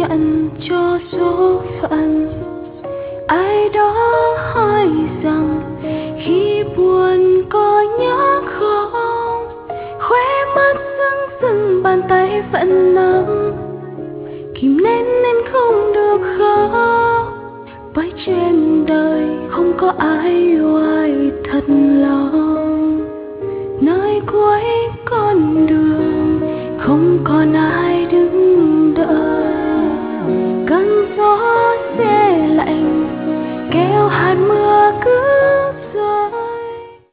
nhận cho số phận. Ai đó hỏi rằng khi buồn có nhớ không, khóe mắt sưng sưng bàn tay vẫn nắm, kìm nén nên không được khóc. Bởi trên đời không có ai oai thật lòng, nơi cuối con đường không còn ai